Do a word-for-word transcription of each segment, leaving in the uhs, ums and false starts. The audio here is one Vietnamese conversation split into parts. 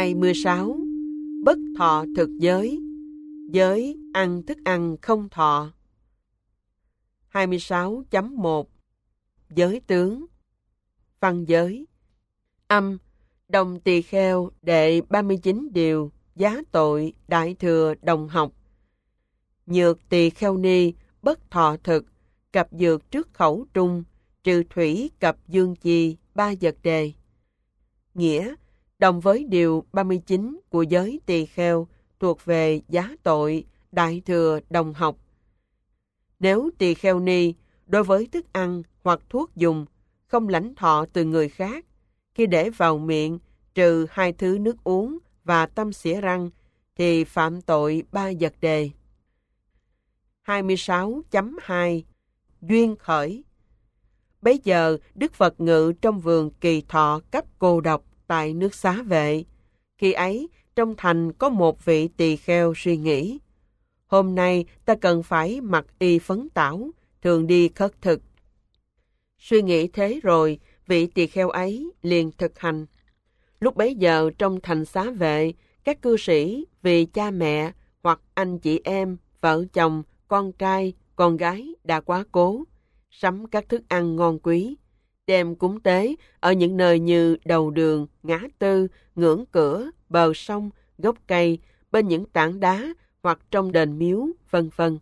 hai mươi sáu. Bất thọ thực giới. Giới ăn thức ăn không thọ. hai mươi sáu chấm một. Giới tướng. Văn giới. Âm. Đồng Tỳ Kheo đệ ba mươi chín điều, giá tội, đại thừa, đồng học. Nhược Tỳ Kheo ni, bất thọ thực, cặp dược trước khẩu trung, trừ thủy cặp dương chi, ba vật đề. Nghĩa, đồng với điều ba mươi chín của giới Tỳ Kheo thuộc về giá tội, đại thừa, đồng học. Nếu Tỳ Kheo ni, đối với thức ăn hoặc thuốc dùng, không lãnh thọ từ người khác, khi để vào miệng, trừ hai thứ nước uống và tăm xỉa răng, thì phạm tội ba vật đề. hai mươi sáu chấm hai. Duyên khởi. Bấy giờ, Đức Phật ngự trong vườn Kỳ Thọ cấp cô độc tại nước Xá Vệ. Khi ấy, trong thành có một vị tỳ kheo suy nghĩ, hôm nay ta cần phải mặc y phấn tảo, thường đi khất thực. Suy nghĩ thế rồi, vị tỳ kheo ấy liền thực hành. Lúc bấy giờ trong thành Xá Vệ, các cư sĩ vì cha mẹ hoặc anh chị em, vợ chồng, con trai, con gái đã quá cố, sắm các thức ăn ngon quý, đem cúng tế ở những nơi như đầu đường, ngã tư, ngưỡng cửa, bờ sông, gốc cây, bên những tảng đá hoặc trong đền miếu, vân vân.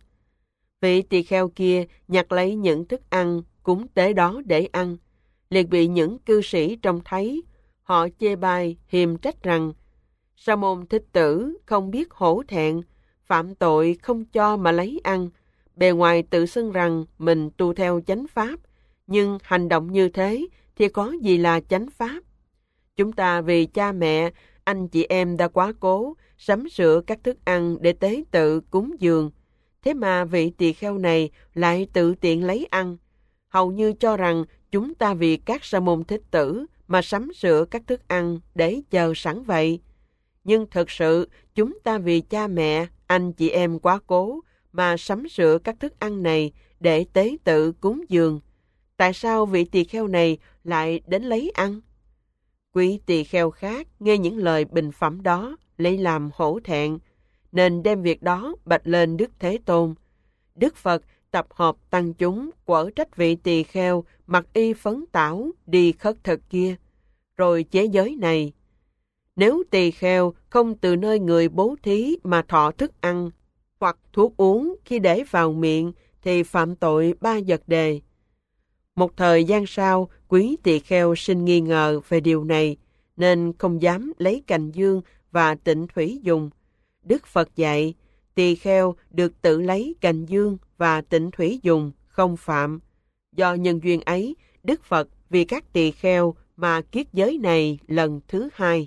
Vị tỳ kheo kia nhặt lấy những thức ăn cúng tế đó để ăn, liền bị những cư sĩ trông thấy, họ chê bai hiềm trách rằng: Sa môn Thích Tử không biết hổ thẹn, phạm tội không cho mà lấy ăn, bề ngoài tự xưng rằng mình tu theo chánh pháp, nhưng hành động như thế thì có gì là chánh pháp. Chúng ta vì cha mẹ, anh chị em đã quá cố, sắm sửa các thức ăn để tế tự cúng dường. Thế mà vị tỳ kheo này lại tự tiện lấy ăn, hầu như cho rằng chúng ta vì các sa môn Thích Tử mà sắm sửa các thức ăn để chờ sẵn vậy. Nhưng thực sự chúng ta vì cha mẹ, anh chị em quá cố mà sắm sửa các thức ăn này để tế tự cúng dường. Tại sao vị tỳ kheo này lại đến lấy ăn? Quý tỳ kheo khác nghe những lời bình phẩm đó lấy làm hổ thẹn, nên đem việc đó bạch lên Đức Thế Tôn. Đức Phật tập hợp tăng chúng quở trách vị tỳ kheo mặc y phấn tảo đi khất thực kia, rồi chế giới này: nếu tỳ kheo không từ nơi người bố thí mà thọ thức ăn hoặc thuốc uống khi để vào miệng, thì phạm tội ba vật đề. Một thời gian sau, quý tỳ kheo sinh nghi ngờ về điều này, nên không dám lấy cành dương và tịnh thủy dùng. Đức Phật dạy, tỳ kheo được tự lấy cành dương và tịnh thủy dùng, không phạm. Do nhân duyên ấy, Đức Phật vì các tỳ kheo mà kiết giới này lần thứ hai.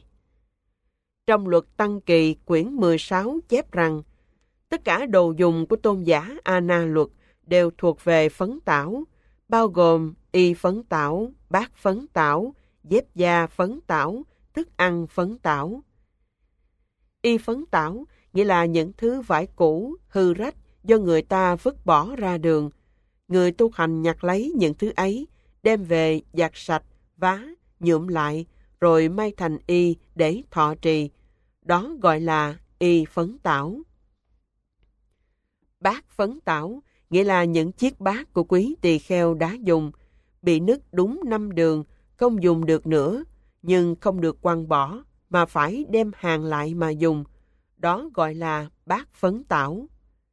Trong luật Tăng Kỳ quyển mười sáu chép rằng, tất cả đồ dùng của tôn giả A Na Luật đều thuộc về phấn tảo, bao gồm y phấn tảo, bát phấn tảo, dép da phấn tảo, thức ăn phấn tảo. Y phấn tảo nghĩa là những thứ vải cũ, hư rách do người ta vứt bỏ ra đường. Người tu hành nhặt lấy những thứ ấy, đem về giặt sạch, vá, nhuộm lại, rồi may thành y để thọ trì. Đó gọi là y phấn tảo. Bát phấn tảo nghĩa là những chiếc bát của quý tỳ kheo đã dùng, bị nứt đúng năm đường, không dùng được nữa, nhưng không được quăng bỏ, mà phải đem hàng lại mà dùng. Đó gọi là bát phấn tảo.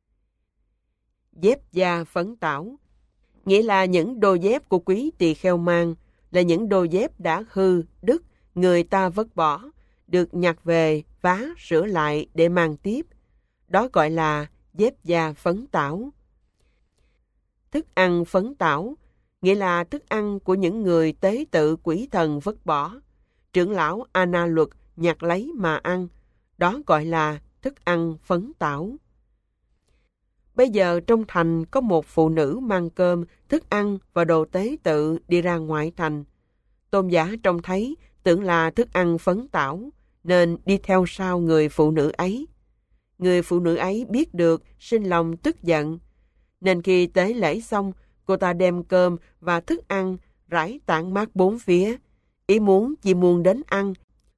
Dép da phấn tảo nghĩa là những đôi dép của quý tỳ kheo mang, là những đôi dép đã hư, đứt, người ta vứt bỏ, được nhặt về, vá, sửa lại để mang tiếp. Đó gọi là dép da phấn tảo. Thức ăn phấn tảo nghĩa là thức ăn của những người tế tự quỷ thần vứt bỏ. Trưởng lão A Na Luật nhặt lấy mà ăn. Đó gọi là thức ăn phấn tảo. Bây giờ trong thành có một phụ nữ mang cơm, thức ăn và đồ tế tự đi ra ngoại thành. Tôn giả trông thấy tưởng là thức ăn phấn tảo, nên đi theo sau người phụ nữ ấy. Người phụ nữ ấy biết được, sinh lòng tức giận. Nên khi tế lễ xong, cô ta đem cơm và thức ăn rải tản mát bốn phía. Ý muốn chỉ muốn đến ăn,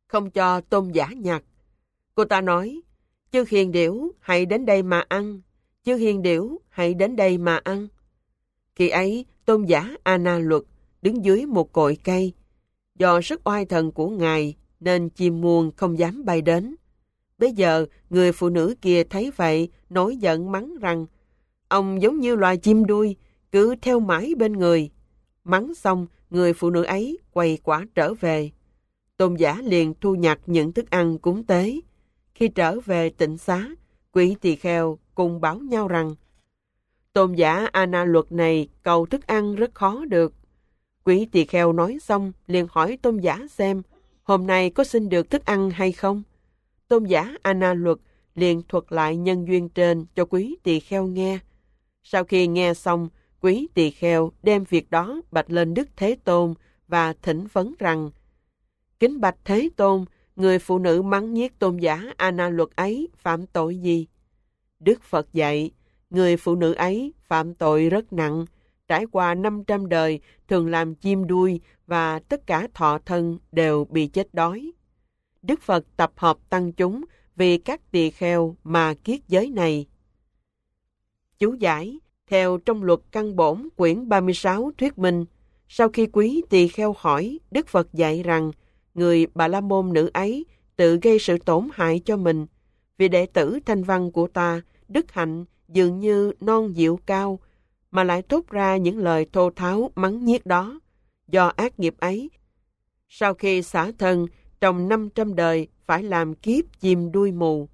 không cho Tôn giả nhặt. Cô ta nói, chư hiền điểu hãy đến đây mà ăn, chư hiền điểu hãy đến đây mà ăn. Khi ấy, Tôn giả A Na Luật đứng dưới một cội cây. Do sức oai thần của ngài nên chim muông không dám bay đến. Bây giờ, người phụ nữ kia thấy vậy, nổi giận mắng rằng, ông giống như loài chim đuôi, cứ theo mãi bên người. Mắng xong, người phụ nữ ấy quay quả trở về. Tôn giả liền thu nhặt những thức ăn cúng tế. Khi trở về tịnh xá, quỷ tỳ kheo cùng bảo nhau rằng, Tôn giả A Na Luật này cầu thức ăn rất khó được. Quỷ tỳ kheo nói xong liền hỏi tôn giả xem hôm nay có xin được thức ăn hay không. Tôn giả A Na Luật liền thuật lại nhân duyên trên cho quý tỳ kheo nghe. Sau khi nghe xong, quý tỳ kheo đem việc đó bạch lên Đức Thế Tôn và thỉnh vấn rằng, kính bạch Thế Tôn, người phụ nữ mắng nhiếc tôn giả A Na Luật ấy phạm tội gì? Đức Phật dạy, người phụ nữ ấy phạm tội rất nặng, trải qua năm trăm đời thường làm chim đuôi và tất cả thọ thân đều bị chết đói. Đức Phật tập hợp tăng chúng vì các tỳ kheo mà kiết giới này. Chú giải, theo trong luật căn bổn quyển ba mươi sáu thuyết minh, sau khi quý tỳ kheo hỏi, Đức Phật dạy rằng người Bà La Môn nữ ấy tự gây sự tổn hại cho mình. Vì đệ tử thanh văn của ta, đức hạnh dường như non dịu cao, mà lại thốt ra những lời thô tháo mắng nhiếc đó. Do ác nghiệp ấy, sau khi xả thân, trong năm trăm đời phải làm kiếp chim đuôi mù.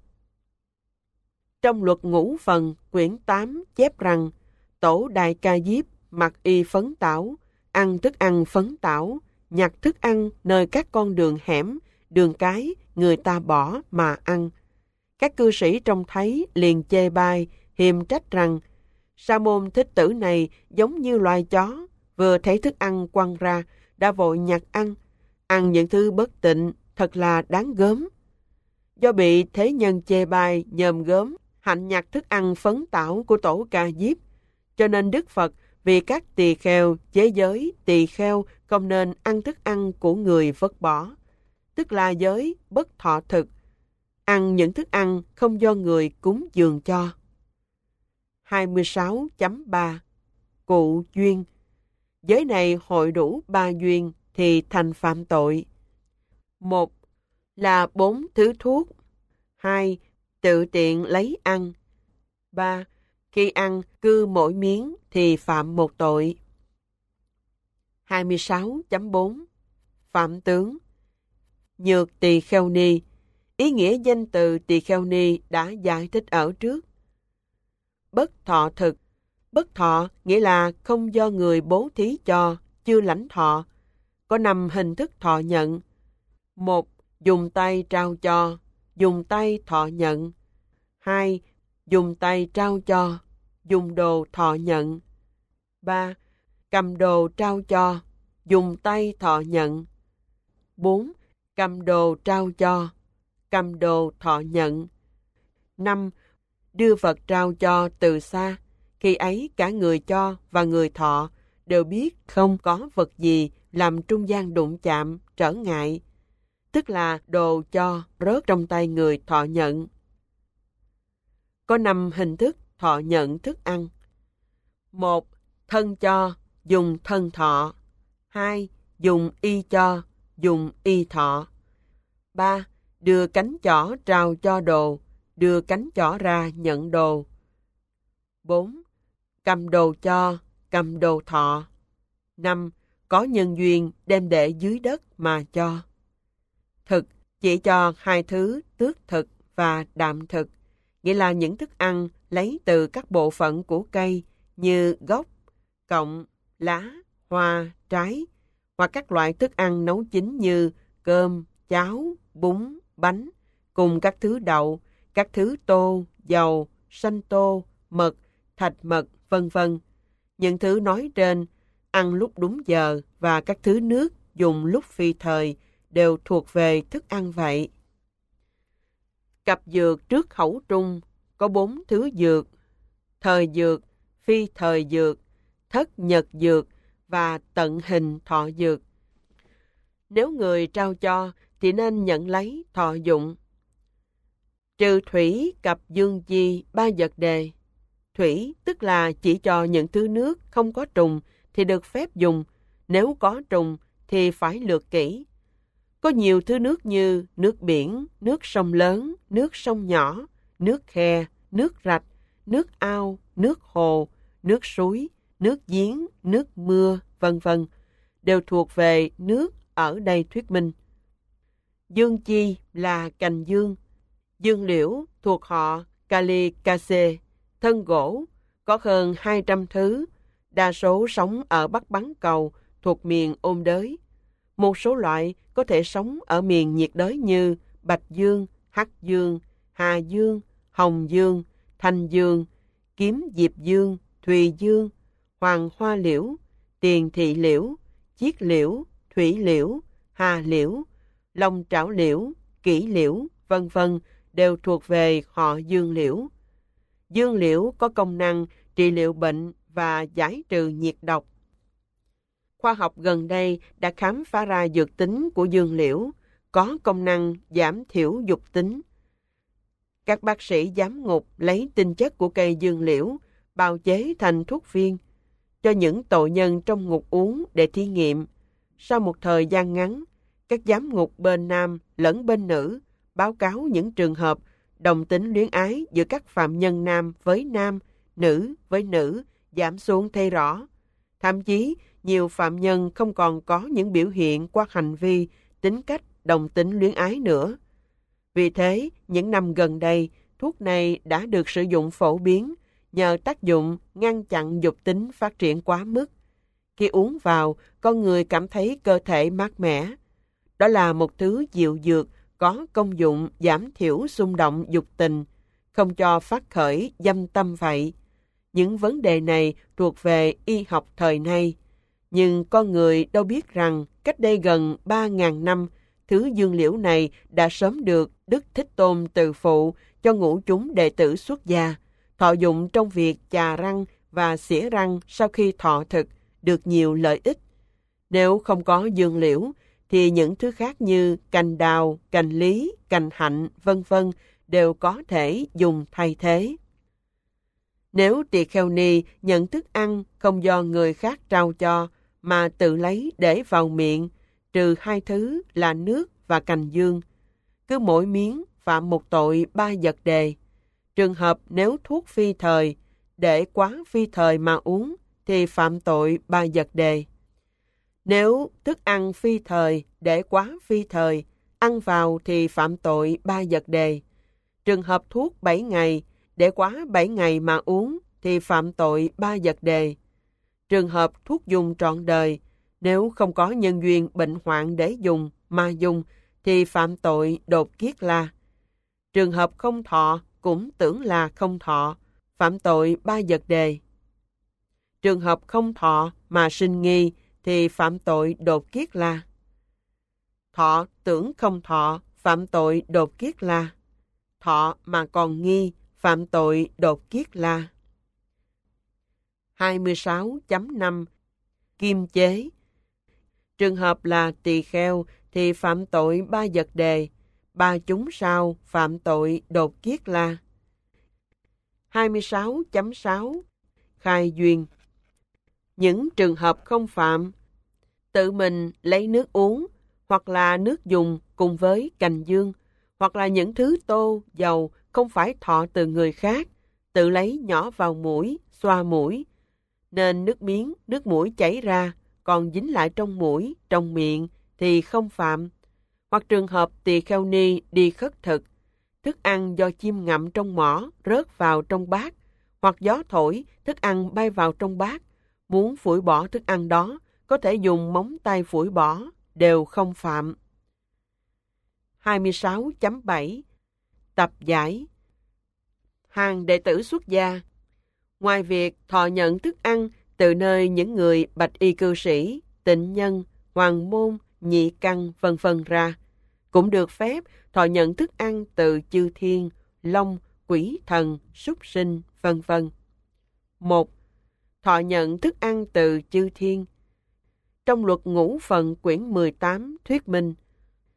Trong luật ngũ phần, quyển tám chép rằng, tổ Đại Ca Diếp mặc y phấn tảo, ăn thức ăn phấn tảo, nhặt thức ăn nơi các con đường hẻm, đường cái, người ta bỏ mà ăn. Các cư sĩ trông thấy liền chê bai, hiềm trách rằng, Sa môn Thích Tử này giống như loài chó, vừa thấy thức ăn quăng ra, đã vội nhặt ăn, ăn những thứ bất tịnh, thật là đáng gớm. Do bị thế nhân chê bai, nhờm gớm, hạnh nhặt thức ăn phấn tảo của tổ Ca Diếp, cho nên Đức Phật vì các tỳ kheo, chế giới, tỳ kheo không nên ăn thức ăn của người vứt bỏ, tức là giới bất thọ thực, ăn những thức ăn không do người cúng dường cho. hai mươi sáu chấm ba Cụ duyên. Giới này hội đủ ba duyên thì thành phạm tội. Một là bốn thứ thuốc. Hai, tự tiện lấy ăn. Ba, khi ăn cư mỗi miếng thì phạm một tội. hai mươi sáu chấm bốn Phạm tướng. Nhược tỳ kheo ni. Ý nghĩa danh từ tỳ kheo ni đã giải thích ở trước. Bất thọ thực. Bất thọ nghĩa là không do người bố thí cho, chưa lãnh thọ. Có năm hình thức thọ nhận. Một, dùng tay trao cho, dùng tay thọ nhận. Hai, dùng tay trao cho, dùng đồ thọ nhận. Ba, cầm đồ trao cho, dùng tay thọ nhận. Bốn, cầm đồ trao cho, cầm đồ thọ nhận. Năm, đưa vật trao cho từ xa, khi ấy cả người cho và người thọ đều biết không có vật gì làm trung gian đụng chạm, trở ngại, tức là đồ cho rớt trong tay người thọ nhận. Có năm hình thức thọ nhận thức ăn. Một, thân cho, dùng thân thọ. Hai, dùng y cho, dùng y thọ. Ba, đưa cánh chỏ trao cho đồ, đưa cánh chỏ ra nhận đồ. Bốn, cầm đồ cho, cầm đồ thọ. Năm, có nhân duyên đem để dưới đất mà cho. Thực chỉ cho hai thứ tước thực và đạm thực, nghĩa là những thức ăn lấy từ các bộ phận của cây như gốc, cọng, lá, hoa, trái, hoặc các loại thức ăn nấu chín như cơm, cháo, bún, bánh, cùng các thứ đậu, các thứ tô, dầu, sanh tô, mật, thạch mật, vân vân. Những thứ nói trên, ăn lúc đúng giờ và các thứ nước dùng lúc phi thời đều thuộc về thức ăn vậy. Cặp dược trước khẩu trung có bốn thứ dược: thời dược, phi thời dược, thất nhật dược và tận hình thọ dược. Nếu người trao cho thì nên nhận lấy thọ dụng. Trừ thủy cập dương chi ba vật đề. Thủy tức là chỉ cho những thứ nước không có trùng thì được phép dùng, nếu có trùng thì phải lược kỹ. Có nhiều thứ nước như nước biển, nước sông lớn, nước sông nhỏ, nước khe, nước rạch, nước ao, nước hồ, nước suối, nước giếng, nước mưa, vân vân đều thuộc về nước ở đây thuyết minh. Dương chi là cành dương. Dương liễu thuộc họ Calicaceae, thân gỗ, có hơn hai trăm thứ, đa số sống ở Bắc Bán Cầu thuộc miền ôn đới. Một số loại có thể sống ở miền nhiệt đới như bạch dương, hắc dương, hà dương, hồng dương, thanh dương, kiếm diệp dương, thùy dương, hoàng hoa liễu, tiền thị liễu, chiết liễu, thủy liễu, hà liễu, long trảo liễu, kỷ liễu, vân vân đều thuộc về họ dương liễu. Dương liễu có công năng trị liệu bệnh và giải trừ nhiệt độc. Khoa học gần đây đã khám phá ra dược tính của dương liễu, có công năng giảm thiểu dục tính. Các bác sĩ giám ngục lấy tinh chất của cây dương liễu bào chế thành thuốc viên, cho những tội nhân trong ngục uống để thí nghiệm. Sau một thời gian ngắn, các giám ngục bên nam lẫn bên nữ báo cáo những trường hợp đồng tính luyến ái giữa các phạm nhân nam với nam, nữ với nữ giảm xuống thấy rõ. Thậm chí, nhiều phạm nhân không còn có những biểu hiện qua hành vi, tính cách đồng tính luyến ái nữa. Vì thế, những năm gần đây, thuốc này đã được sử dụng phổ biến nhờ tác dụng ngăn chặn dục tính phát triển quá mức. Khi uống vào, con người cảm thấy cơ thể mát mẻ. Đó là một thứ dịu dược có công dụng giảm thiểu xung động dục tình, không cho phát khởi dâm tâm vậy. Những vấn đề này thuộc về y học thời nay. Nhưng con người đâu biết rằng cách đây gần ba nghìn năm, thứ dương liễu này đã sớm được Đức Thích Tôn từ phụ cho ngũ chúng đệ tử xuất gia, thọ dụng trong việc chà răng và xỉa răng sau khi thọ thực, được nhiều lợi ích. Nếu không có dương liễu, thì những thứ khác như cành đào, cành lý, cành hạnh, vân vân đều có thể dùng thay thế. Nếu tỳ kheo ni nhận thức ăn không do người khác trao cho, mà tự lấy để vào miệng, trừ hai thứ là nước và cành dương, cứ mỗi miếng phạm một tội ba vật đề. Trường hợp nếu thuốc phi thời, để quá phi thời mà uống, thì phạm tội ba vật đề. Nếu thức ăn phi thời, để quá phi thời, ăn vào thì phạm tội ba vật đề. Trường hợp thuốc bảy ngày, để quá bảy ngày mà uống, thì phạm tội ba vật đề. Trường hợp thuốc dùng trọn đời, nếu không có nhân duyên bệnh hoạn để dùng mà dùng, thì phạm tội đột kiết la. Trường hợp không thọ cũng tưởng là không thọ, phạm tội ba vật đề. Trường hợp không thọ mà sinh nghi, thì phạm tội đột kiết la. Thọ tưởng không thọ, phạm tội đột kiết la. Thọ mà còn nghi, phạm tội đột kiết la. hai mươi sáu chấm năm Kim chế. Trường hợp là tỳ kheo thì phạm tội ba vật đề, ba chúng sao phạm tội đột kiết la. hai mươi sáu chấm sáu Khai duyên. Những trường hợp không phạm, tự mình lấy nước uống, hoặc là nước dùng cùng với cành dương, hoặc là những thứ tô, dầu không phải thọ từ người khác, tự lấy nhỏ vào mũi, xoa mũi, nên nước miếng, nước mũi chảy ra, còn dính lại trong mũi, trong miệng thì không phạm. Hoặc trường hợp tỳ kheo ni đi khất thực, thức ăn do chim ngậm trong mỏ rớt vào trong bát, hoặc gió thổi, thức ăn bay vào trong bát, muốn phủi bỏ thức ăn đó, có thể dùng móng tay phủi bỏ, đều không phạm. hai mươi sáu chấm bảy Tập giải. Hàng đệ tử xuất gia, ngoài việc thọ nhận thức ăn từ nơi những người bạch y cư sĩ, tịnh nhân, hoàng môn, nhị căn vân vân ra, cũng được phép thọ nhận thức ăn từ chư thiên, long, quỷ thần, súc sinh vân vân. Một. Thọ nhận thức ăn từ chư thiên. Trong luật ngũ phần quyển mười tám thuyết minh,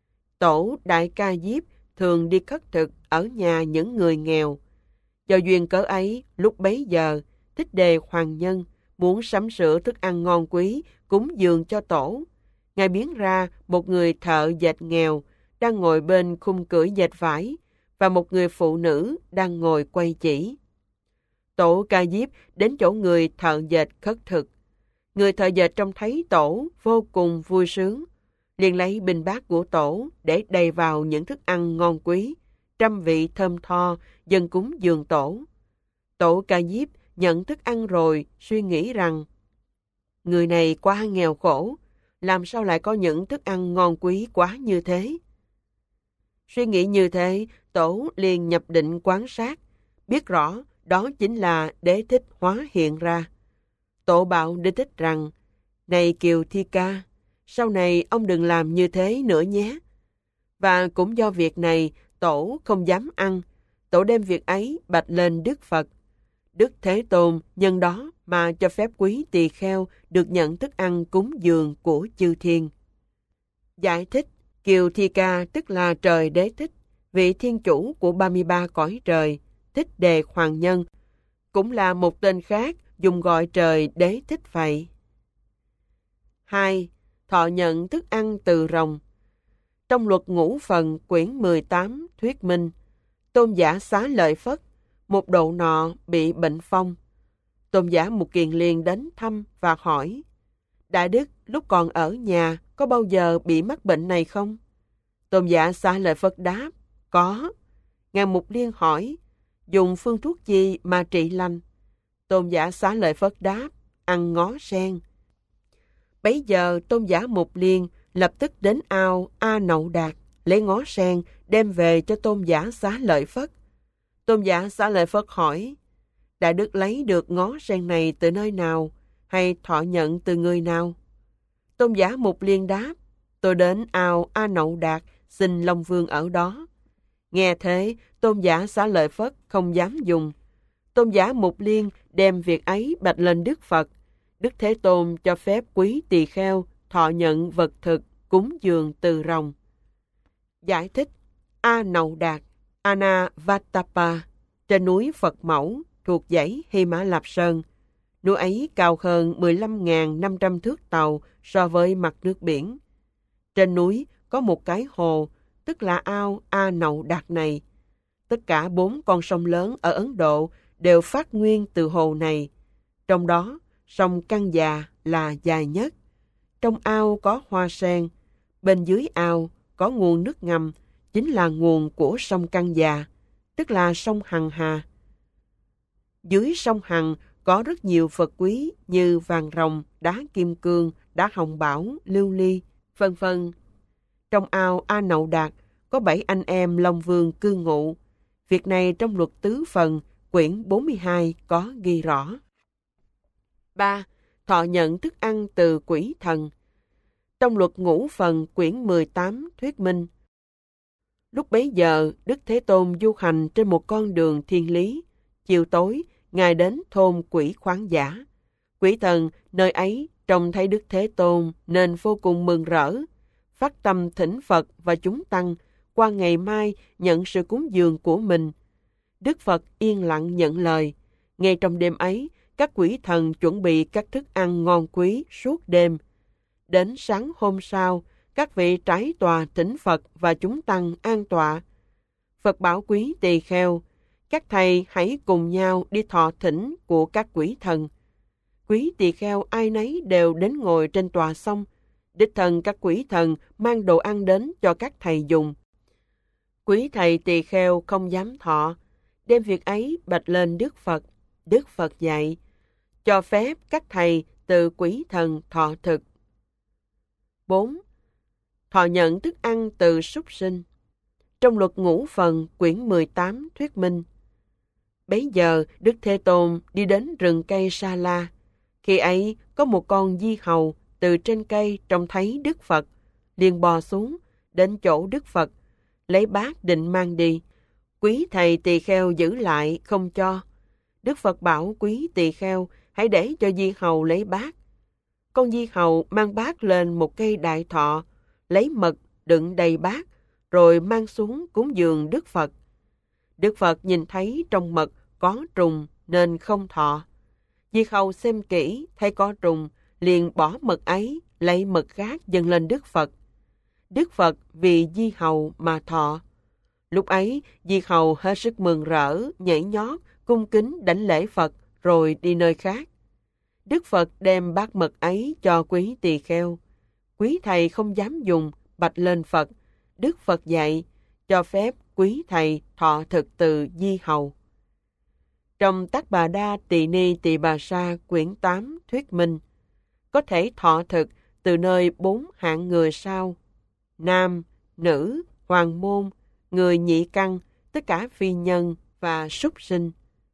Tổ Đại Ca Diếp thường đi khất thực ở nhà những người nghèo. Do duyên cớ ấy, lúc bấy giờ, Thích Đề Hoàng Nhân muốn sắm sửa thức ăn ngon quý cúng dường cho tổ. Ngài biến ra một người thợ dệt nghèo đang ngồi bên khung cưỡi dệt vải và một người phụ nữ đang ngồi quay chỉ. Tổ Ca Diếp đến chỗ người thợ dệt khất thực. Người thợ dệt trông thấy tổ vô cùng vui sướng, liền lấy bình bát của tổ để đầy vào những thức ăn ngon quý, trăm vị thơm tho, dâng cúng dường tổ. Tổ Ca Diếp nhận thức ăn rồi, suy nghĩ rằng người này quá nghèo khổ, làm sao lại có những thức ăn ngon quý quá như thế? Suy nghĩ như thế, tổ liền nhập định quan sát, biết rõ đó chính là Đế Thích hóa hiện ra. Tổ bảo Đế Thích rằng, này Kiều Thi Ca, sau này ông đừng làm như thế nữa nhé. Và cũng do việc này, tổ không dám ăn, tổ đem việc ấy bạch lên Đức Phật. Đức Thế Tôn nhân đó mà cho phép quý tỳ kheo được nhận thức ăn cúng dường của chư thiên. Giải thích, Kiều Thi Ca tức là trời Đế Thích, vị thiên chủ của ba mươi ba cõi trời, Thích Đề Hoàng Nhân, cũng là một tên khác dùng gọi trời Đế Thích vậy. hai. Thọ nhận thức ăn từ rồng. Trong luật ngũ phần quyển mười tám thuyết minh, Tôn giả Xá Lợi Phất, một độ nọ bị bệnh phong. Tôn giả Mục Kiền liền đến thăm và hỏi, Đại Đức lúc còn ở nhà có bao giờ bị mắc bệnh này không? Tôn giả Xá Lợi Phất đáp, có. Ngài Mục Liên hỏi, dùng phương thuốc gì mà trị lành? Tôn giả Xá Lợi Phất đáp, ăn ngó sen. Bấy giờ Tôn giả Mục Liên lập tức đến ao A Nậu Đạt, lấy ngó sen đem về cho Tôn giả Xá Lợi Phất. Tôn giả Xá Lợi Phất hỏi, Đại Đức lấy được ngó sen này từ nơi nào, hay thọ nhận từ người nào? Tôn giả Mục Liên đáp, tôi đến ao A Nậu Đạt, xin Long Vương ở đó. Nghe thế, Tôn giả Xá Lợi Phất không dám dùng. Tôn giả Mục Liên đem việc ấy bạch lên Đức Phật. Đức Thế Tôn cho phép quý tỳ kheo thọ nhận vật thực cúng dường từ rồng. Giải thích, A Nậu Đạt, Anavatapa, trên núi Phật Mẫu thuộc dãy Hy Mã Lạp Sơn. Núi ấy cao hơn mười lăm nghìn năm trăm thước tàu so với mặt nước biển. Trên núi có một cái hồ, tức là ao A Nậu Đạt này. Tất cả bốn con sông lớn ở Ấn Độ đều phát nguyên từ hồ này. Trong đó, sông Căng Già là dài nhất. Trong ao có hoa sen, bên dưới ao có nguồn nước ngầm, chính là nguồn của sông Căng Già, tức là sông Hằng Hà. Dưới sông Hằng có rất nhiều vật quý như vàng rồng, đá kim cương, đá hồng bảo, lưu ly, vân vân. Trong ao A Nậu Đạt có bảy anh em Long Vương cư ngụ. Việc này trong luật tứ phần, quyển bốn mươi hai có ghi rõ. ba. Thọ nhận thức ăn từ quỷ thần. Trong luật ngũ phần quyển mười tám thuyết minh, lúc bấy giờ Đức Thế Tôn du hành trên một con đường thiên lý. Chiều tối, Ngài đến thôn Quỷ Khoáng Giả. Quỷ thần nơi ấy trông thấy Đức Thế Tôn nên vô cùng mừng rỡ, phát tâm thỉnh Phật và chúng tăng qua ngày mai nhận sự cúng dường của mình. Đức Phật yên lặng nhận lời. Ngay trong đêm ấy, các quỷ thần chuẩn bị các thức ăn ngon quý suốt đêm. Đến sáng hôm sau, các vị trái tòa thỉnh Phật và chúng tăng an tọa. Phật bảo quý tỳ kheo, các thầy hãy cùng nhau đi thọ thỉnh của các quỷ thần. Quý tỳ kheo ai nấy đều đến ngồi trên tòa xong. Đích thần các quỷ thần mang đồ ăn đến cho các thầy dùng. Quý thầy tỳ kheo không dám thọ, đem việc ấy bạch lên Đức Phật. Đức Phật dạy, cho phép các thầy từ quỷ thần thọ thực. bốn. Thọ nhận thức ăn từ súc sinh. Trong luật ngũ phần quyển mười tám thuyết minh, bấy giờ Đức Thế Tôn đi đến rừng cây Sa La. Khi ấy có một con di hầu từ trên cây trông thấy Đức Phật, liền bò xuống đến chỗ Đức Phật, lấy bát định mang đi. Quý thầy tỳ kheo giữ lại không cho. Đức Phật bảo quý tỳ kheo hãy để cho di hầu lấy bát. Con di hầu mang bát lên một cây đại thọ, lấy mật đựng đầy bát, rồi mang xuống cúng dường Đức Phật. Đức Phật nhìn thấy trong mật có trùng nên không thọ. Di Hầu xem kỹ, thấy có trùng, liền bỏ mật ấy, lấy mật khác dâng lên Đức Phật. Đức Phật vì Di Hầu mà thọ. Lúc ấy, Di Hầu hết sức mừng rỡ, nhảy nhót, cung kính đảnh lễ Phật, rồi đi nơi khác. Đức Phật đem bát mật ấy cho quý tỳ kheo. Quý thầy không dám dùng, bạch lên Phật. Đức Phật dạy, cho phép quý thầy thọ thực từ Di Hầu. Trong Tát Bà Đa Tỳ Ni Tỳ Bà Sa quyển tám thuyết minh, có thể thọ thực từ nơi bốn hạng người sau: nam, nữ, hoàng môn, người nhị căn, tất cả phi nhân và súc sinh.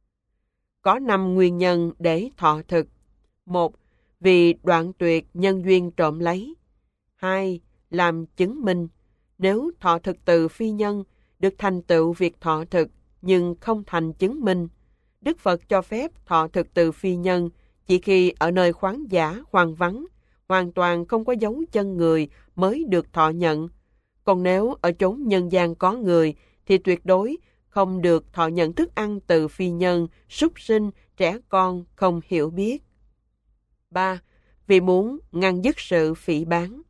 Có năm nguyên nhân để thọ thực. Một, vì đoạn tuyệt nhân duyên trộm lấy. Hai, làm chứng minh. Nếu thọ thực từ phi nhân, được thành tựu việc thọ thực, nhưng không thành chứng minh. Đức Phật cho phép thọ thực từ phi nhân chỉ khi ở nơi khoáng dã, hoang vắng, hoàn toàn không có dấu chân người mới được thọ nhận. Còn nếu ở chốn nhân gian có người, thì tuyệt đối không được thọ nhận thức ăn từ phi nhân, súc sinh, trẻ con không hiểu biết. Ba, vì muốn ngăn dứt sự phỉ báng.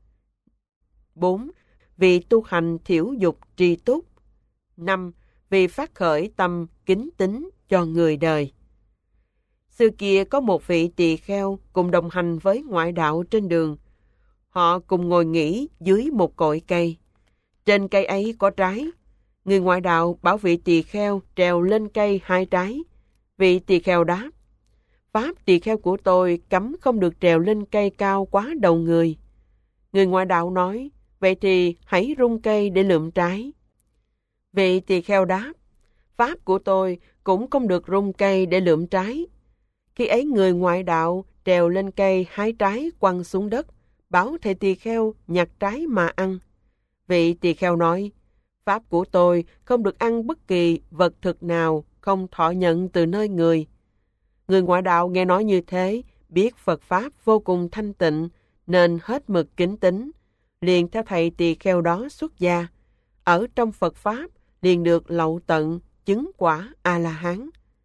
Bốn, vì tu hành thiểu dục tri túc. Năm, vì phát khởi tâm kính tín cho người đời. Xưa kia có một vị tỳ kheo cùng đồng hành với ngoại đạo trên đường. Họ cùng ngồi nghỉ dưới một cội cây. Trên cây ấy có trái. Người ngoại đạo bảo vị tỳ kheo trèo lên cây hai trái. Vị tỳ kheo đáp: Pháp tỳ kheo của tôi cấm không được trèo lên cây cao quá đầu người. Người ngoại đạo nói: Vậy thì hãy rung cây để lượm trái. Vị tỳ kheo đáp: Pháp của tôi cũng không được rung cây để lượm trái. Khi ấy người ngoại đạo trèo lên cây hái trái quăng xuống đất, bảo thầy tỳ kheo nhặt trái mà ăn. Vị tỳ kheo nói: Pháp của tôi không được ăn bất kỳ vật thực nào không thọ nhận từ nơi người. Người ngoại đạo nghe nói như thế, biết Phật Pháp vô cùng thanh tịnh, nên hết mực kính tín, liền theo thầy tỳ kheo đó xuất gia. Ở trong Phật Pháp liền được lậu tận, chứng quả A-la-hán.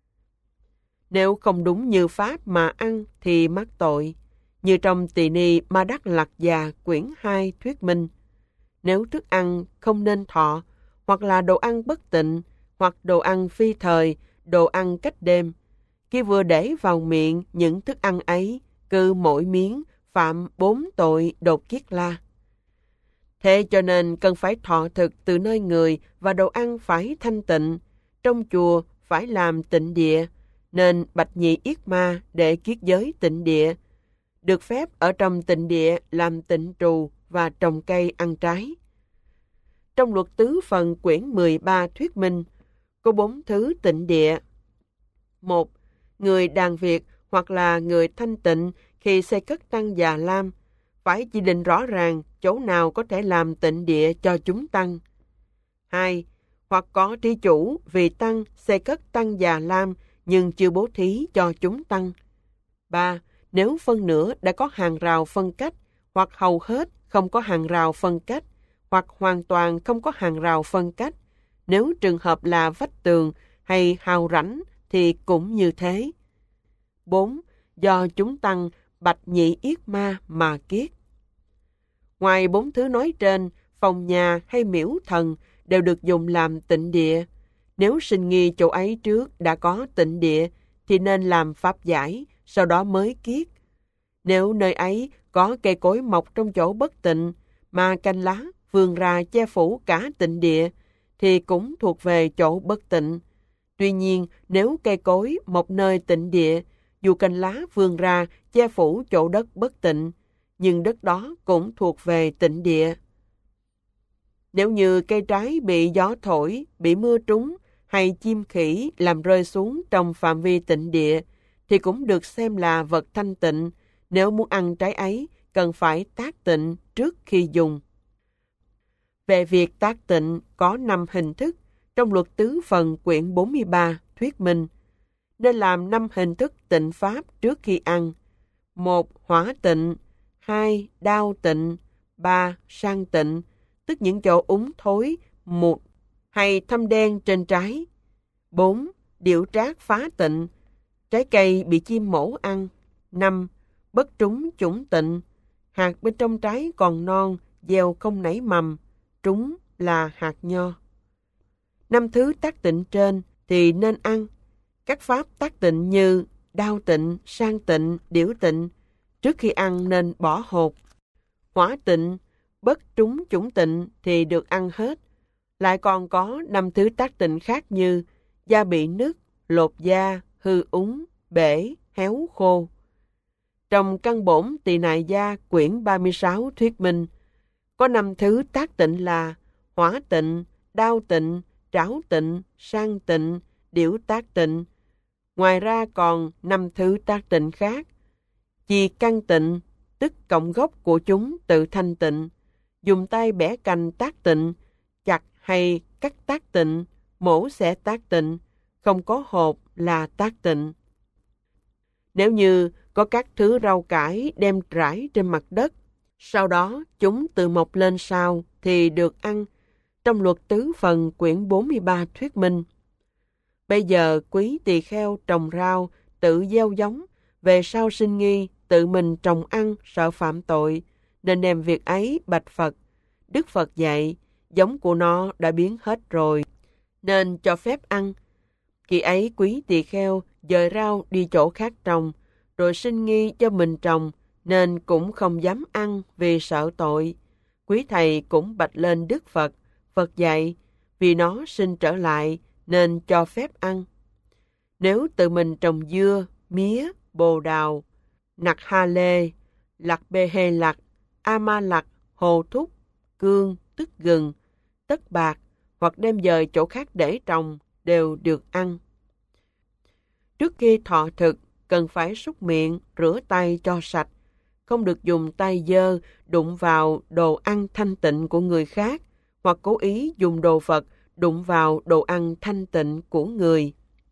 Nếu không đúng như Pháp mà ăn thì mắc tội. Như trong Tỳ Ni Ma Đắc Lạc Già quyển hai thuyết minh, nếu thức ăn không nên thọ, hoặc là đồ ăn bất tịnh, hoặc đồ ăn phi thời, đồ ăn cách đêm, khi vừa để vào miệng những thức ăn ấy, cứ mỗi miếng phạm bốn tội đột kiết la. Thế cho nên cần phải thọ thực từ nơi người và đồ ăn phải thanh tịnh, trong chùa phải làm tịnh địa, nên Bạch Nhị Yết Ma để kiết giới tịnh địa, được phép ở trong tịnh địa làm tịnh trù và trồng cây ăn trái. Trong Luật Tứ Phần quyển mười ba thuyết minh, có bốn thứ tịnh địa. Một, người đàn Việt hoặc là người thanh tịnh khi xây cất tăng Già Lam, phải chỉ định rõ ràng chỗ nào có thể làm tịnh địa cho chúng tăng. Hai, hoặc có thí chủ vì tăng xây cất tăng Già Lam nhưng chưa bố thí cho chúng tăng. Ba, nếu phân nửa đã có hàng rào phân cách, hoặc hầu hết không có hàng rào phân cách, hoặc hoàn toàn không có hàng rào phân cách, nếu trường hợp là vách tường hay hào rãnh thì cũng như thế. Bốn, do chúng tăng Bạch Nhị Yết Ma mà kiết. Ngoài bốn thứ nói trên, phòng nhà hay miễu thần đều được dùng làm tịnh địa. Nếu sinh nghi chỗ ấy trước đã có tịnh địa, thì nên làm pháp giải, sau đó mới kiết. Nếu nơi ấy có cây cối mọc trong chỗ bất tịnh, mà cành lá vươn ra che phủ cả tịnh địa, thì cũng thuộc về chỗ bất tịnh. Tuy nhiên, nếu cây cối mọc nơi tịnh địa, dù cành lá vươn ra che phủ chỗ đất bất tịnh, nhưng đất đó cũng thuộc về tịnh địa. Nếu như cây trái bị gió thổi, bị mưa trúng, hay chim khỉ làm rơi xuống trong phạm vi tịnh địa, thì cũng được xem là vật thanh tịnh. Nếu muốn ăn trái ấy, cần phải tác tịnh trước khi dùng. Về việc tác tịnh có năm hình thức, trong Luật Tứ Phần quyển bốn mươi ba thuyết minh, nên làm năm hình thức tịnh pháp trước khi ăn. Một, hỏa tịnh. Hai, đao tịnh. Ba, sang tịnh, tức những chỗ úng thối mụt hay thâm đen trên trái. bốn. Điểu trác phá tịnh, trái cây bị chim mổ ăn. năm. Bất trúng chủng tịnh, hạt bên trong trái còn non, gieo không nảy mầm, trúng là hạt nho. Năm thứ tác tịnh trên thì nên ăn. Các pháp tác tịnh như đao tịnh, sang tịnh, điểu tịnh, trước khi ăn nên bỏ hột. Hỏa tịnh, bất trúng chủng tịnh thì được ăn hết. Lại còn có năm thứ tác tịnh khác như da bị nứt, lột da, hư úng, bể, héo khô. Trong căn bổn Tỳ Nại Gia quyển ba mươi sáu thuyết minh, có năm thứ tác tịnh là hỏa tịnh, đao tịnh, trảo tịnh, sang tịnh, điểu tác tịnh. Ngoài ra còn năm thứ tác tịnh khác. Chì căn tịnh, tức cộng gốc của chúng tự thanh tịnh. Dùng tay bẻ cành tác tịnh, chặt hay cắt tác tịnh, mổ xẻ tác tịnh, không có hột là tác tịnh. Nếu như có các thứ rau cải đem rải trên mặt đất, sau đó chúng tự mọc lên sau thì được ăn, trong luật tứ phần quyển bốn mươi ba thuyết minh. Bây giờ quý tỳ kheo trồng rau, tự gieo giống, về sau sinh nghi, tự mình trồng ăn, sợ phạm tội, nên đem việc ấy bạch Phật. Đức Phật dạy, giống của nó đã biến hết rồi, nên cho phép ăn. Khi ấy quý tỳ kheo dời rau đi chỗ khác trồng, rồi sinh nghi cho mình trồng, nên cũng không dám ăn vì sợ tội. Quý thầy cũng bạch lên Đức Phật. Phật dạy, vì nó sinh trở lại nên cho phép ăn. Nếu tự mình trồng dưa, mía, bồ đào, nặc ha lê, lạc bê hê lạc, ama lạc, hồ thúc, cương, tức gừng, tất bạc, hoặc đem dời chỗ khác để trồng, đều được ăn. Trước khi thọ thực, cần phải súc miệng, rửa tay cho sạch, không được dùng tay dơ đụng vào đồ ăn thanh tịnh của người khác, hoặc cố ý dùng đồ vật đụng vào đồ ăn thanh tịnh của người.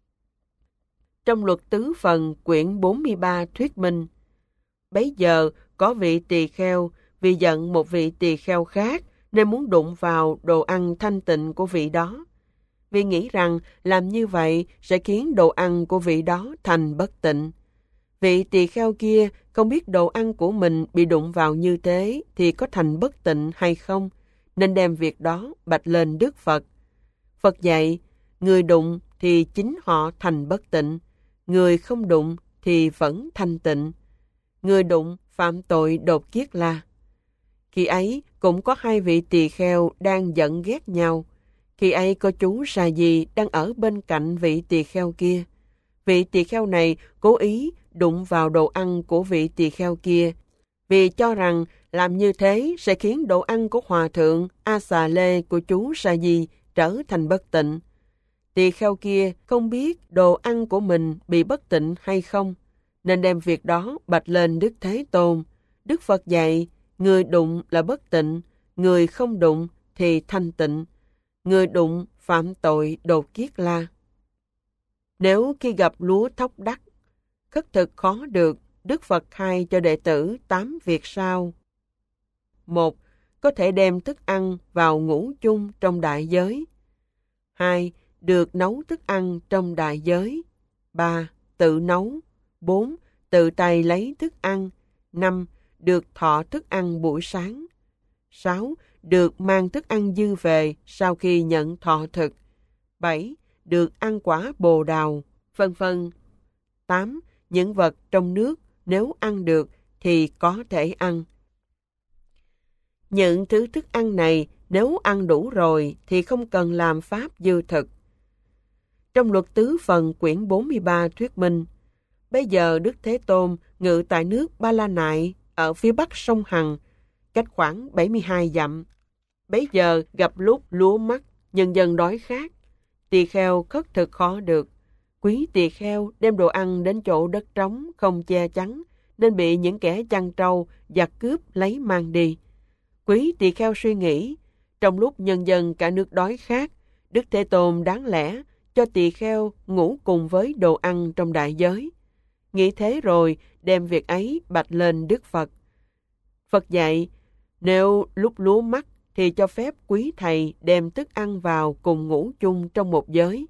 Trong luật tứ phần quyển bốn mươi ba thuyết minh, bấy giờ có vị tỳ kheo vì giận một vị tỳ kheo khác nên muốn đụng vào đồ ăn thanh tịnh của vị đó. Vì nghĩ rằng làm như vậy sẽ khiến đồ ăn của vị đó thành bất tịnh. Vị tỳ kheo kia không biết đồ ăn của mình bị đụng vào như thế thì có thành bất tịnh hay không, nên đem việc đó bạch lên Đức Phật. Phật dạy, người đụng thì chính họ thành bất tịnh, người không đụng thì vẫn thanh tịnh. Người đụng phạm tội đột kiết la. Khi ấy cũng có hai vị tỳ kheo đang giận ghét nhau. Khi ấy có chú Sa Di đang ở bên cạnh vị tỳ kheo kia. Vị tỳ kheo này cố ý đụng vào đồ ăn của vị tỳ kheo kia, vì cho rằng làm như thế sẽ khiến đồ ăn của hòa thượng A Xà Lê của chú Sa Di trở thành bất tịnh. Tỳ kheo kia không biết đồ ăn của mình bị bất tịnh hay không, nên đem việc đó bạch lên Đức Thế Tôn. Đức Phật dạy, người đụng là bất tịnh, người không đụng thì thanh tịnh. Người đụng phạm tội đột kiết la. Nếu khi gặp lúa thóc đắc, khất thực khó được, Đức Phật khai cho đệ tử tám việc sau. Một, có thể đem thức ăn vào ngũ chung trong đại giới. Hai, được nấu thức ăn trong đại giới. Ba, tự nấu. Bốn, tự tay lấy thức ăn. Năm, được thọ thức ăn buổi sáng. Sáu, được mang thức ăn dư về sau khi nhận thọ thực. Bảy, được ăn quả bồ đào, vân vân. Tám, những vật trong nước nếu ăn được thì có thể ăn. Những thứ thức ăn này nếu ăn đủ rồi thì không cần làm pháp dư thực. Trong luật tứ phần quyển bốn mươi ba thuyết minh, bây giờ Đức Thế Tôn ngự tại nước Ba La Nại ở phía bắc sông Hằng, cách khoảng bảy mươi hai dặm. Bấy giờ gặp lúc lúa mắc, nhân dân đói khát, tỳ kheo khất thực khó được. Quý tỳ kheo đem đồ ăn đến chỗ đất trống không che chắn, nên bị những kẻ chăn trâu giặc cướp lấy mang đi. Quý tỳ kheo suy nghĩ, trong lúc nhân dân cả nước đói khát, Đức Thế Tôn đáng lẽ cho tỳ kheo ngủ cùng với đồ ăn trong đại giới. Nghĩ thế rồi đem việc ấy bạch lên Đức Phật. Phật dạy, nếu lúc lúa mắc, thì cho phép quý thầy đem thức ăn vào cùng ngủ chung trong một giới.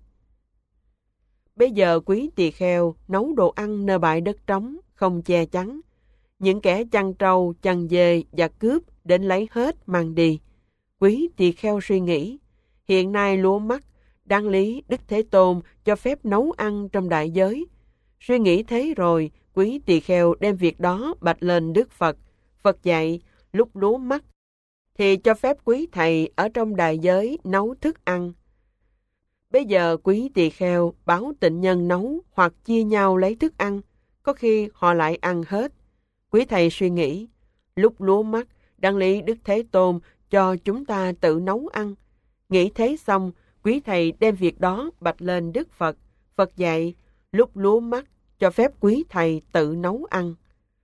Bây giờ quý tỳ kheo nấu đồ ăn nơi bãi đất trống, không che chắn. Những kẻ chăn trâu, chăn dê và cướp đến lấy hết mang đi. Quý tỳ kheo suy nghĩ, hiện nay lúa mắc, đáng lý Đức Thế Tôn cho phép nấu ăn trong đại giới. Suy nghĩ thế rồi, quý tỳ kheo đem việc đó bạch lên Đức Phật. Phật dạy, lúc lúa mắc, thì cho phép quý thầy ở trong đại giới nấu thức ăn. Bây giờ quý tỳ kheo báo tịnh nhân nấu hoặc chia nhau lấy thức ăn, có khi họ lại ăn hết. Quý thầy suy nghĩ, lúc lúa mắc, đáng lý Đức Thế Tôn cho chúng ta tự nấu ăn. Nghĩ thế xong, quý thầy đem việc đó bạch lên Đức Phật. Phật dạy, lúc lúa mắc, cho phép quý thầy tự nấu ăn.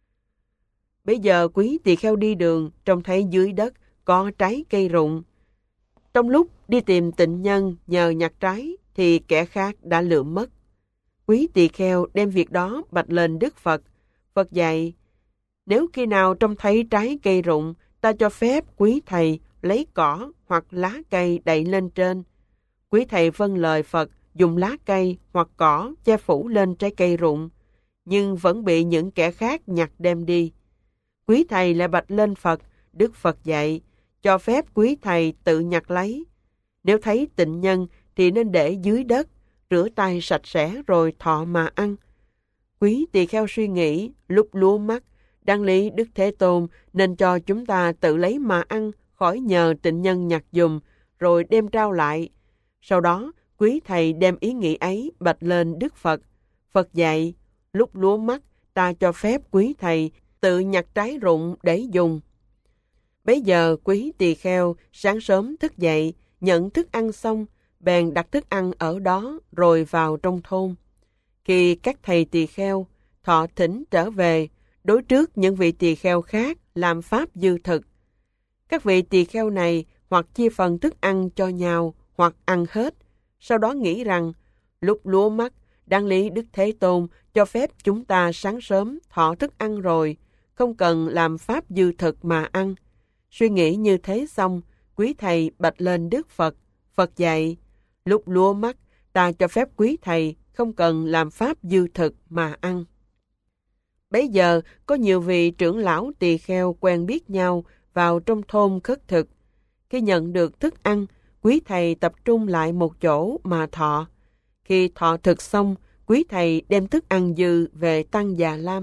Bây giờ quý tỳ kheo đi đường, trông thấy dưới đất có trái cây rụng. Trong lúc đi tìm tịnh nhân nhờ nhặt trái, thì kẻ khác đã lượm mất. Quý tỳ kheo đem việc đó bạch lên Đức Phật. Phật dạy, nếu khi nào trông thấy trái cây rụng, ta cho phép quý thầy lấy cỏ hoặc lá cây đậy lên trên. Quý thầy vâng lời Phật, dùng lá cây hoặc cỏ che phủ lên trái cây rụng, nhưng vẫn bị những kẻ khác nhặt đem đi. Quý thầy lại bạch lên Phật. Đức Phật dạy, cho phép quý thầy tự nhặt lấy. Nếu thấy tịnh nhân thì nên để dưới đất, rửa tay sạch sẽ rồi thọ mà ăn. Quý tỳ kheo suy nghĩ, lúc lúa mắc, đáng lý Đức Thế Tôn nên cho chúng ta tự lấy mà ăn, khỏi nhờ tịnh nhân nhặt dùm, rồi đem trao lại. Sau đó, quý thầy đem ý nghĩ ấy bạch lên Đức Phật. Phật dạy, lúc lúa mắc, ta cho phép quý thầy tự nhặt trái rụng để dùng. Bấy giờ quý tỳ kheo sáng sớm thức dậy, nhận thức ăn xong, bèn đặt thức ăn ở đó rồi vào trong thôn. Khi các thầy tỳ kheo, thọ thỉnh trở về, đối trước những vị tỳ kheo khác làm pháp dư thực. Các vị tỳ kheo này hoặc chia phần thức ăn cho nhau, hoặc ăn hết, sau đó nghĩ rằng, lúc lúa mắc, đáng lý Đức Thế Tôn cho phép chúng ta sáng sớm thọ thức ăn rồi, không cần làm pháp dư thực mà ăn. Suy nghĩ như thế xong, quý thầy bạch lên Đức Phật. Phật dạy, lúc lúa mắc, ta cho phép quý thầy không cần làm pháp dư thực mà ăn. Bấy giờ, có nhiều vị trưởng lão tỳ kheo quen biết nhau vào trong thôn khất thực. Khi nhận được thức ăn, quý thầy tập trung lại một chỗ mà thọ. Khi thọ thực xong, quý thầy đem thức ăn dư về Tăng Già Lam.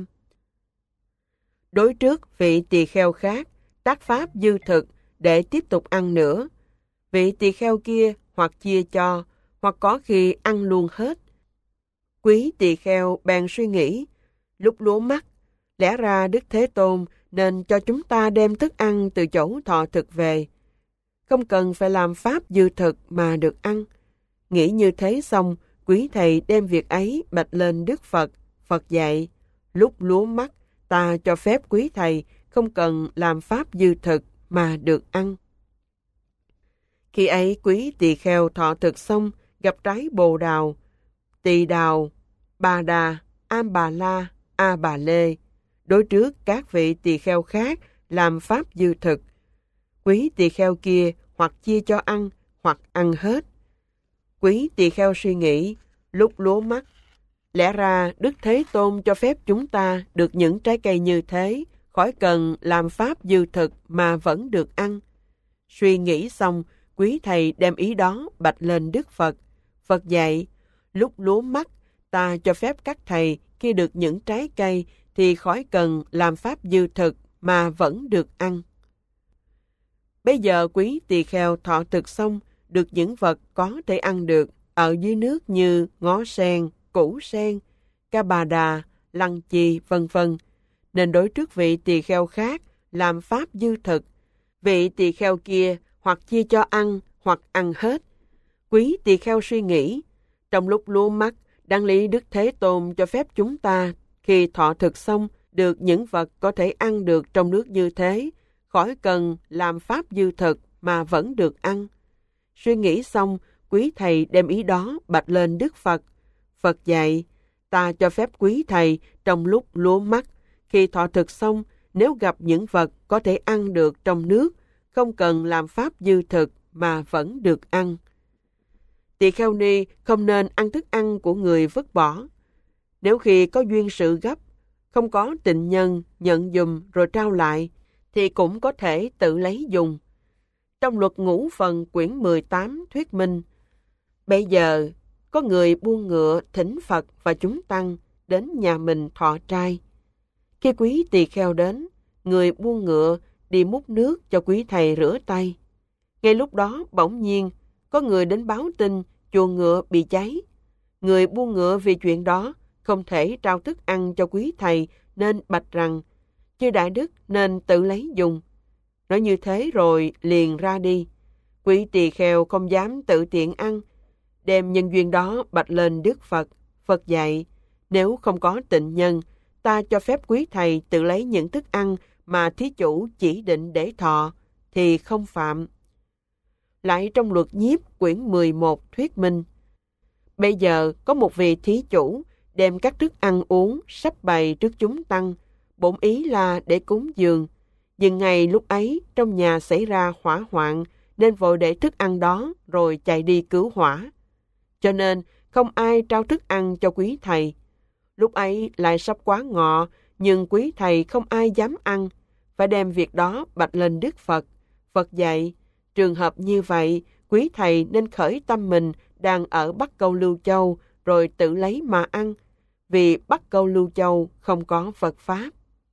Đối trước vị tỳ kheo khác, tác pháp dư thực để tiếp tục ăn nữa. Vị tỳ kheo kia hoặc chia cho, hoặc có khi ăn luôn hết. Quý tỳ kheo bèn suy nghĩ, lúc lúa mắc, lẽ ra Đức Thế Tôn nên cho chúng ta đem thức ăn từ chỗ thọ thực về. Không cần phải làm pháp dư thực mà được ăn. Nghĩ như thế xong, quý thầy đem việc ấy bạch lên Đức Phật. Phật dạy, lúc lúa mắc, ta cho phép quý thầy không cần làm pháp dư thực mà được ăn. Khi ấy quý tỳ kheo thọ thực xong, gặp trái bồ đào, tỳ đào, bà đà, am bà la, a bà lê. Đối trước các vị tỳ kheo khác làm pháp dư thực. Quý tỳ kheo kia hoặc chia cho ăn, hoặc ăn hết. Quý tỳ kheo suy nghĩ, lúc lúa mắc, lẽ ra Đức Thế Tôn cho phép chúng ta được những trái cây như thế, khỏi cần làm pháp dư thực mà vẫn được ăn. Suy nghĩ xong, quý thầy đem ý đó bạch lên Đức Phật. Phật dạy, lúc lúa mắc, ta cho phép các thầy khi được những trái cây thì khỏi cần làm pháp dư thực mà vẫn được ăn. Bây giờ quý tỳ kheo thọ thực xong, được những vật có thể ăn được ở dưới nước như ngó sen, củ sen, ca bà đà, lăng chì, vân vân, nên đối trước vị tỳ kheo khác làm pháp dư thực. Vị tỳ kheo kia hoặc chia cho ăn, hoặc ăn hết. Quý tỳ kheo suy nghĩ, trong lúc lúa mắc, đáng lý Đức Thế Tôn cho phép chúng ta khi thọ thực xong được những vật có thể ăn được trong nước như thế, khỏi cần làm pháp dư thực mà vẫn được ăn. Suy nghĩ xong, quý thầy đem ý đó bạch lên Đức Phật. Phật dạy, ta cho phép quý thầy trong lúc lúa mắc, khi thọ thực xong, nếu gặp những vật có thể ăn được trong nước, không cần làm pháp dư thực mà vẫn được ăn. Tỳ kheo ni không nên ăn thức ăn của người vứt bỏ. Nếu khi có duyên sự gấp, không có tịnh nhân nhận dùm rồi trao lại, thì cũng có thể tự lấy dùng. Trong luật ngũ phần quyển mười tám thuyết minh, bây giờ có người buôn ngựa thỉnh Phật và chúng tăng đến nhà mình thọ trai. Khi quý tỳ kheo đến, người buôn ngựa đi múc nước cho quý thầy rửa tay. Ngay lúc đó bỗng nhiên có người đến báo tin chuồng ngựa bị cháy. Người buôn ngựa vì chuyện đó không thể trao thức ăn cho quý thầy nên bạch rằng chư đại đức nên tự lấy dùng. Nói như thế rồi liền ra đi. Quý tỳ kheo không dám tự tiện ăn, đem nhân duyên đó bạch lên Đức Phật. Phật dạy, nếu không có tịnh nhân, ta cho phép quý thầy tự lấy những thức ăn mà thí chủ chỉ định để thọ, thì không phạm. Lại trong luật nhiếp quyển mười một thuyết minh, bây giờ có một vị thí chủ đem các thức ăn uống sắp bày trước chúng tăng, bổn ý là để cúng dường. Nhưng ngay lúc ấy trong nhà xảy ra hỏa hoạn nên vội để thức ăn đó rồi chạy đi cứu hỏa. Cho nên không ai trao thức ăn cho quý thầy. Lúc ấy lại sắp quá ngọ, nhưng quý thầy không ai dám ăn, phải đem việc đó bạch lên Đức Phật. Phật dạy, trường hợp như vậy, quý thầy nên khởi tâm mình đang ở Bắc Câu Lưu Châu rồi tự lấy mà ăn, vì Bắc Câu Lưu Châu không có Phật Pháp.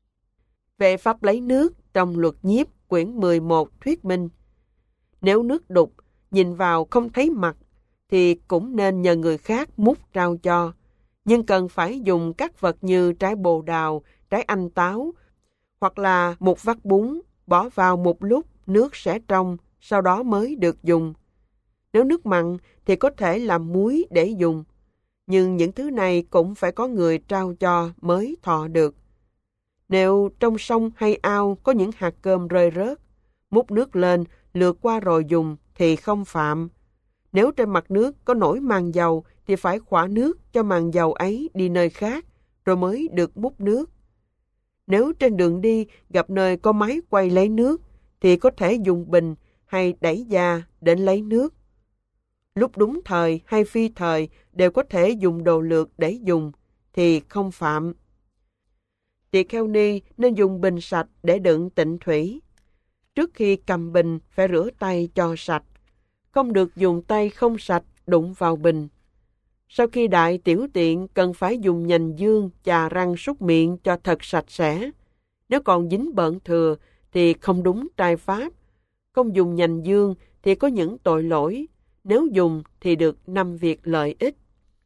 Về pháp lấy nước trong luật nhiếp quyển mười một thuyết minh, nếu nước đục, nhìn vào không thấy mặt, thì cũng nên nhờ người khác múc trao cho. Nhưng cần phải dùng các vật như trái bồ đào, trái anh táo, hoặc là một vắt bún, bỏ vào một lúc nước sẽ trong, sau đó mới được dùng. Nếu nước mặn thì có thể làm muối để dùng. Nhưng những thứ này cũng phải có người trao cho mới thọ được. Nếu trong sông hay ao có những hạt cơm rơi rớt, múc nước lên, lượt qua rồi dùng thì không phạm. Nếu trên mặt nước có nổi màn dầu thì phải khỏa nước cho màn dầu ấy đi nơi khác, rồi mới được múc nước. Nếu trên đường đi gặp nơi có máy quay lấy nước, thì có thể dùng bình hay đẩy da đến lấy nước. Lúc đúng thời hay phi thời đều có thể dùng đồ lược để dùng, thì không phạm. Tỳ kheo ni nên dùng bình sạch để đựng tịnh thủy. Trước khi cầm bình phải rửa tay cho sạch. Không được dùng tay không sạch đụng vào bình. Sau khi đại tiểu tiện cần phải dùng nhành dương chà răng súc miệng cho thật sạch sẽ. Nếu còn dính bợn thừa thì không đúng trai pháp. Không dùng nhành dương thì có những tội lỗi. Nếu dùng thì được năm việc lợi ích.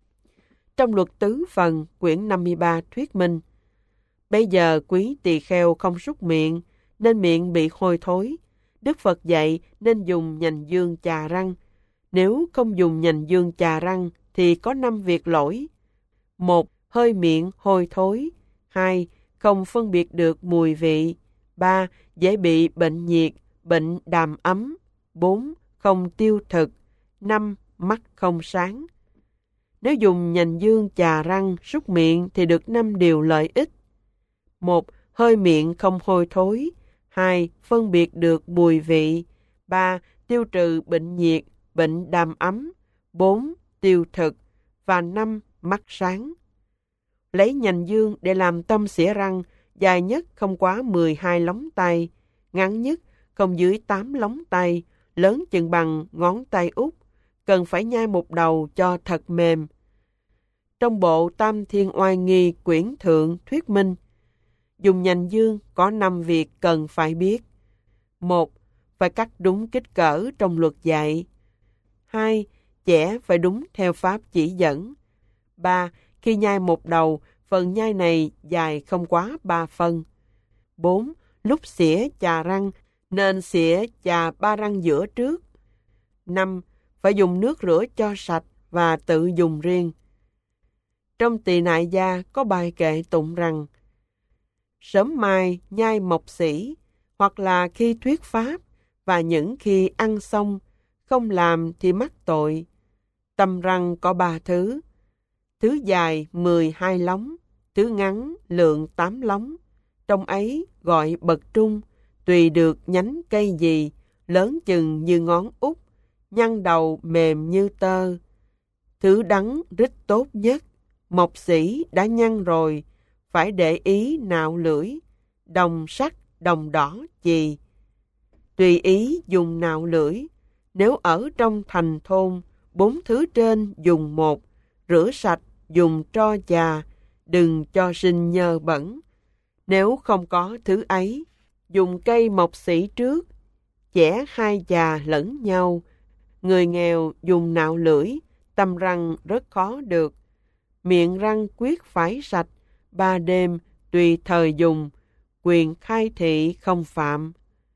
Trong luật tứ phần quyển năm mươi ba thuyết minh, bây giờ quý tỳ kheo không súc miệng nên miệng bị hôi thối. Đức Phật dạy nên dùng nhành dương chà răng. Nếu không dùng nhành dương chà răng thì có năm việc lỗi. Một, hơi miệng hôi thối. Hai, không phân biệt được mùi vị. Ba, dễ bị bệnh nhiệt, bệnh đàm ấm. Bốn, không tiêu thực. Năm, mắt không sáng. Nếu dùng nhành dương chà răng, súc miệng thì được năm điều lợi ích. Một, hơi miệng không hôi thối. Hai, phân biệt được mùi vị. Ba, tiêu trừ bệnh nhiệt, bệnh đàm ấm. Bốn, tiêu thực. Và năm, mắt sáng. Lấy nhành dương để làm tâm xỉa răng, dài nhất không quá mười hai lóng tay, ngắn nhất không dưới tám lóng tay, lớn chừng bằng ngón tay út. Cần phải nhai một đầu cho thật mềm. Trong bộ Tam Thiên Oai Nghi quyển thượng thuyết minh, dùng nhành dương có năm việc cần phải biết. Một, phải cắt đúng kích cỡ trong luật dạy. Hai, chẻ phải đúng theo pháp chỉ dẫn. Ba, khi nhai một đầu, phần nhai này dài không quá ba phân. Bốn, lúc xỉa chà răng, nên xỉa chà ba răng giữa trước. Năm, phải dùng nước rửa cho sạch và tự dùng riêng. Trong Tỳ Nại Gia có bài kệ tụng rằng, sớm mai nhai mộc sĩ, hoặc là khi thuyết pháp, và những khi ăn xong, không làm thì mắc tội. Tâm răng có ba thứ. Thứ dài mười hai lóng, thứ ngắn lượng tám lóng. Trong ấy gọi bậc trung, tùy được nhánh cây gì, lớn chừng như ngón út, nhăn đầu mềm như tơ. Thứ đắng rít tốt nhất, mộc xỉ đã nhăn rồi, phải để ý nạo lưỡi, đồng sắc, đồng đỏ chì. Tùy ý dùng nạo lưỡi, nếu ở trong thành thôn, bốn thứ trên dùng một, rửa sạch dùng tro già, đừng cho sinh nhơ bẩn. Nếu không có thứ ấy, dùng cây mộc xỉ trước, chẻ hai già lẫn nhau. Người nghèo dùng nạo lưỡi, tăm răng rất khó được. Miệng răng quyết phải sạch, ba đêm tùy thời dùng, quyền khai thị không phạm.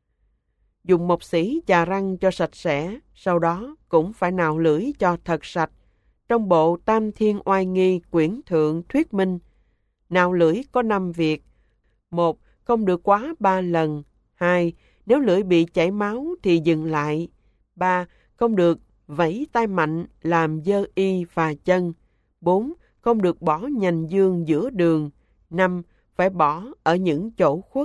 Dùng mộc xỉ chà răng cho sạch sẽ, sau đó cũng phải nạo lưỡi cho thật sạch. Trong bộ Tam Thiên Oai Nghi quyển thượng thuyết minh, nạo lưỡi có năm việc. Một, không được quá ba lần. Hai, nếu lưỡi bị chảy máu thì dừng lại. Ba, không được vẫy tay mạnh làm dơ y và chân. Bốn, không được bỏ nhành dương giữa đường. Năm, phải bỏ ở những chỗ khuất.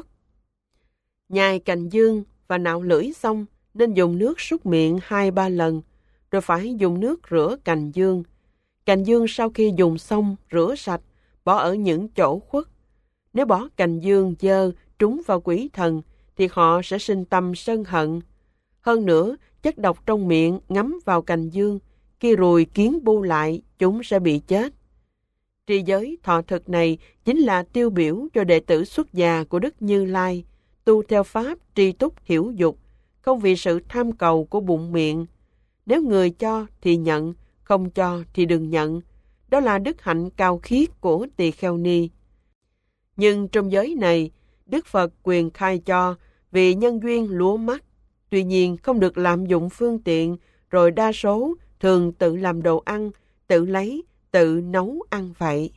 Nhai cành dương và nạo lưỡi xong nên dùng nước súc miệng hai ba lần, rồi phải dùng nước rửa cành dương. Cành dương sau khi dùng xong rửa sạch, bỏ ở những chỗ khuất. Nếu bỏ cành dương dơ trúng vào quỷ thần thì họ sẽ sinh tâm sân hận. Hơn nữa, chất độc trong miệng ngấm vào cành dương, khi ruồi kiến bu lại, chúng sẽ bị chết. Trì giới thọ thực này chính là tiêu biểu cho đệ tử xuất gia của Đức Như Lai, tu theo pháp tri túc hiểu dục, không vì sự tham cầu của bụng miệng. Nếu người cho thì nhận, không cho thì đừng nhận. Đó là đức hạnh cao khiết của tỳ kheo ni. Nhưng trong giới này, Đức Phật quyền khai cho vì nhân duyên lúa mắt. Tuy nhiên không được lạm dụng phương tiện, rồi đa số thường tự làm đồ ăn, tự lấy, tự nấu ăn vậy.